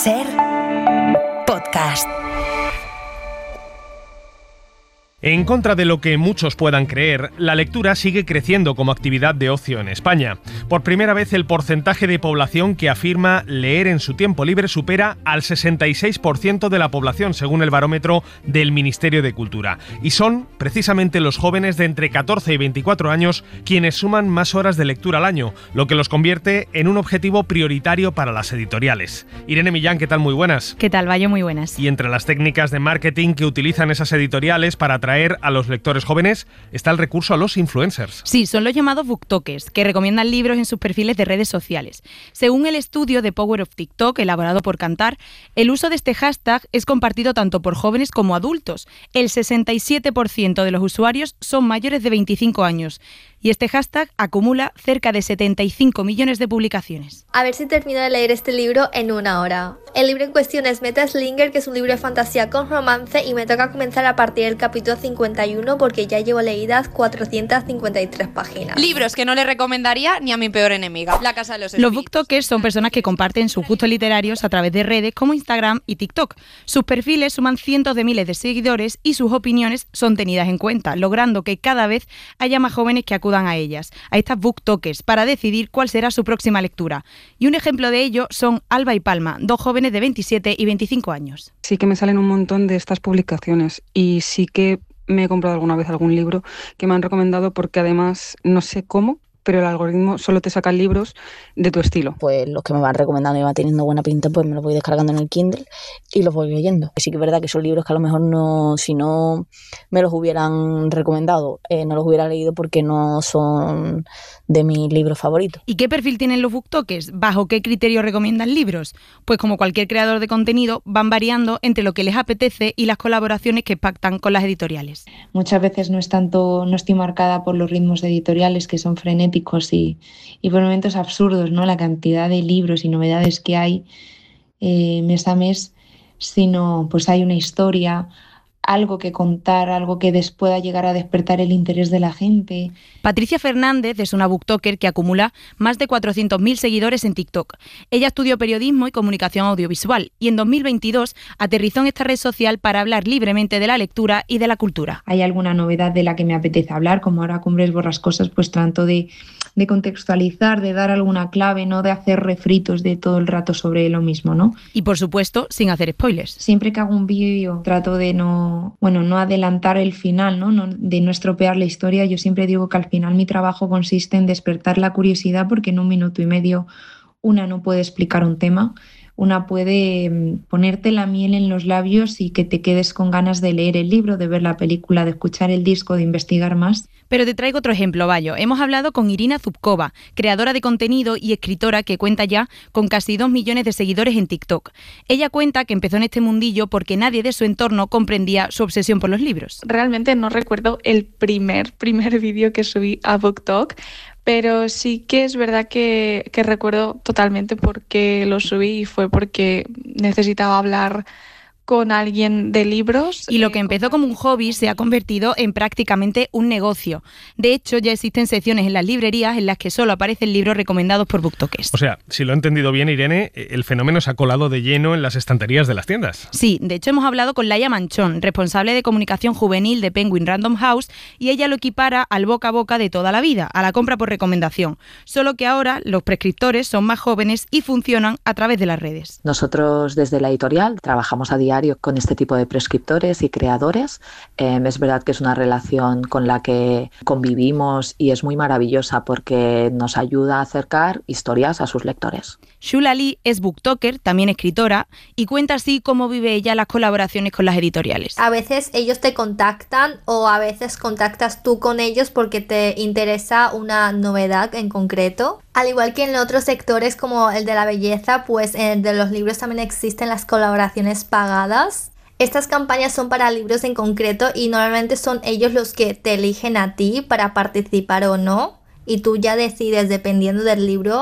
SER Podcast. En contra de lo que muchos puedan creer, la lectura sigue creciendo como actividad de ocio en España. Por primera vez, el porcentaje de población que afirma leer en su tiempo libre supera al 66% de la población, según el barómetro del Ministerio de Cultura. Y son precisamente los jóvenes de entre 14 y 24 años quienes suman más horas de lectura al año, lo que los convierte en un objetivo prioritario para las editoriales. Irene Millán, ¿qué tal? Muy buenas. ¿Qué tal, Bayo? Muy buenas. Y entre las técnicas de marketing que utilizan esas editoriales para atraer a los lectores jóvenes está el recurso a los influencers. Sí, son los llamados booktokers, que recomiendan libros en sus perfiles de redes sociales. Según el estudio The Power of TikTok, elaborado por Kantar, el uso de este hashtag es compartido tanto por jóvenes como adultos. El 67% de los usuarios son mayores de 25 años. Y este hashtag acumula cerca de 75 millones de publicaciones. A ver si termino de leer este libro en 1 hora. El libro en cuestión es Metaslinger, que es un libro de fantasía con romance, y me toca comenzar a partir del capítulo 51 porque ya llevo leídas 453 páginas. Libros que no le recomendaría ni a mi peor enemiga. La Casa de los Espíritus. Los booktokers son personas que comparten sus gustos literarios a través de redes como Instagram y TikTok. Sus perfiles suman cientos de miles de seguidores y sus opiniones son tenidas en cuenta, logrando que cada vez haya más jóvenes que acudan a ellas, a estas booktokers, para decidir cuál será su próxima lectura. Y un ejemplo de ello son Alba y Palma, dos jóvenes de 27 y 25 años. Sí que me salen un montón de estas publicaciones y sí que me he comprado alguna vez algún libro que me han recomendado porque además no sé cómo, pero el algoritmo solo te saca libros de tu estilo. Pues los que me van recomendando y van teniendo buena pinta, pues me los voy descargando en el Kindle y los voy leyendo. Sí que es verdad que son libros que a lo mejor no, si no me los hubieran recomendado, no los hubiera leído porque no son de mis libros favoritos. ¿Y qué perfil tienen los booktokers? ¿Bajo qué criterio recomiendan libros? Pues como cualquier creador de contenido, van variando entre lo que les apetece y las colaboraciones que pactan con las editoriales. Muchas veces no estoy marcada por los ritmos de editoriales que son frenéticos y por momentos absurdos, ¿no? La cantidad de libros y novedades que hay mes a mes, sino pues hay una historia, algo que contar, algo que pueda llegar a despertar el interés de la gente. Patricia Fernández es una booktoker que acumula más de 400.000 seguidores en TikTok. Ella estudió periodismo y comunicación audiovisual y en 2022 aterrizó en esta red social para hablar libremente de la lectura y de la cultura. Hay alguna novedad de la que me apetece hablar, como ahora Cumbres Borrascosas, pues trato de contextualizar, de dar alguna clave, no de hacer refritos de todo el rato sobre lo mismo, ¿no? Y por supuesto, sin hacer spoilers. Siempre que hago un vídeo trato de no adelantar el final, ¿no? De no estropear la historia. Yo siempre digo que al final mi trabajo consiste en despertar la curiosidad, porque en 1 minuto y medio una no puede explicar un tema. Una puede ponerte la miel en los labios y que te quedes con ganas de leer el libro, de ver la película, de escuchar el disco, de investigar más. Pero te traigo otro ejemplo, Bayo. Hemos hablado con Irina Zubkova, creadora de contenido y escritora que cuenta ya con casi 2 millones de seguidores en TikTok. Ella cuenta que empezó en este mundillo porque nadie de su entorno comprendía su obsesión por los libros. Realmente no recuerdo el primer vídeo que subí a BookTok, pero sí que es verdad que recuerdo totalmente por qué lo subí y fue porque necesitaba hablar con alguien de libros. Y lo que empezó como un hobby se ha convertido en prácticamente un negocio. De hecho, ya existen secciones en las librerías en las que solo aparecen libros recomendados por booktokers. O sea, si lo he entendido bien, Irene, el fenómeno se ha colado de lleno en las estanterías de las tiendas. Sí, de hecho hemos hablado con Laia Manchón, responsable de comunicación juvenil de Penguin Random House, y ella lo equipara al boca a boca de toda la vida, a la compra por recomendación. Solo que ahora los prescriptores son más jóvenes y funcionan a través de las redes. Nosotros desde la editorial trabajamos a diario con este tipo de prescriptores y creadores. Es verdad que es una relación con la que convivimos y es muy maravillosa porque nos ayuda a acercar historias a sus lectores. Shula Lee es booktoker, también escritora, y cuenta así cómo vive ella las colaboraciones con las editoriales. A veces ellos te contactan o a veces contactas tú con ellos porque te interesa una novedad en concreto. Al igual que en otros sectores como el de la belleza, pues de los libros también existen las colaboraciones pagadas. Estas campañas son para libros en concreto y normalmente son ellos los que te eligen a ti para participar o no. Y tú ya decides, dependiendo del libro,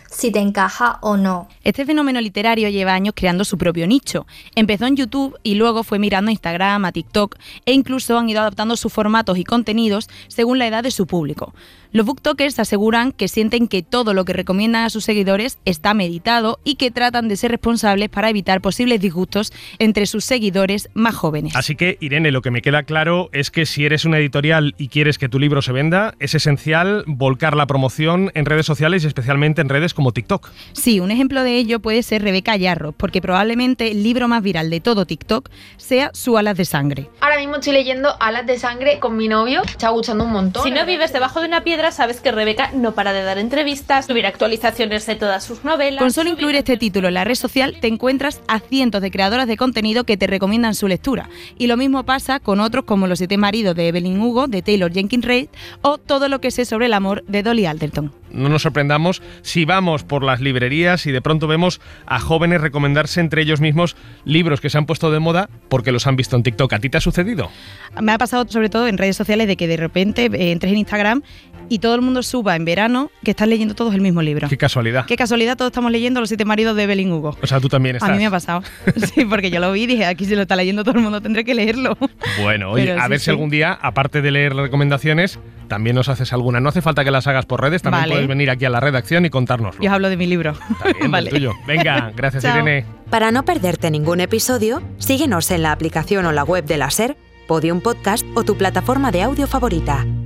si te encaja o no. Este fenómeno literario lleva años creando su propio nicho. Empezó en YouTube y luego fue mirando a Instagram, a TikTok e incluso han ido adaptando sus formatos y contenidos según la edad de su público. Los booktokers aseguran que sienten que todo lo que recomiendan a sus seguidores está meditado y que tratan de ser responsables para evitar posibles disgustos entre sus seguidores más jóvenes. Así que, Irene, lo que me queda claro es que si eres una editorial y quieres que tu libro se venda, es esencial volcar la promoción en redes sociales y especialmente en redes como TikTok. Sí, un ejemplo de ello puede ser Rebeca Yarros, porque probablemente el libro más viral de todo TikTok sea su Alas de Sangre. Ahora mismo estoy leyendo Alas de Sangre con mi novio, me está gustando un montón. Si no vives debajo de una piedra, sabes que Rebeca no para de dar entrevistas, subir actualizaciones de todas sus novelas. Con solo incluir este título en la red social, te encuentras a cientos de creadoras de contenido que te recomiendan su lectura. Y lo mismo pasa con otros como Los 7 maridos de Evelyn Hugo, de Taylor Jenkins Reid, o Todo lo que sé sobre el amor, de Dolly Alderton. No nos sorprendamos si vamos por las librerías y de pronto vemos a jóvenes recomendarse entre ellos mismos libros que se han puesto de moda porque los han visto en TikTok. ¿A ti te ha sucedido? Me ha pasado sobre todo en redes sociales de que de repente entres en Instagram y todo el mundo suba en verano que están leyendo todos el mismo libro. Qué casualidad. Qué casualidad, todos estamos leyendo Los 7 maridos de Evelyn Hugo. O sea, tú también estás. A mí me ha pasado. Sí, porque yo lo vi y dije, aquí se lo está leyendo todo el mundo, tendré que leerlo. Bueno, oye, Pero a sí, ver si algún día, aparte de leer recomendaciones, también nos haces alguna. No hace falta que las hagas por redes, también puedes venir aquí a la redacción y contárnoslo. Yo os hablo de mi libro. También, vale. Tuyo. Venga, gracias Irene. Para no perderte ningún episodio, síguenos en la aplicación o la web de la SER, Podium Podcast o tu plataforma de audio favorita.